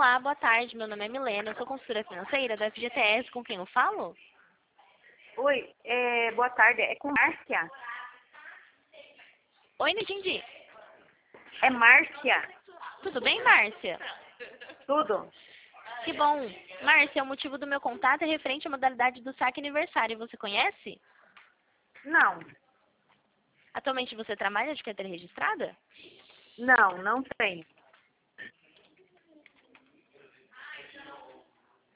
Olá, boa tarde. Meu nome é Milena, eu sou consultora financeira da FGTS. Com quem eu falo? Oi, boa tarde. É com Márcia? Oi, não entendi. É Márcia? Tudo bem, Márcia? Tudo? Que bom. Márcia, o motivo do meu contato é referente à modalidade do saque aniversário. Você conhece? Não, Atualmente você trabalha de carteira registrada? não tenho.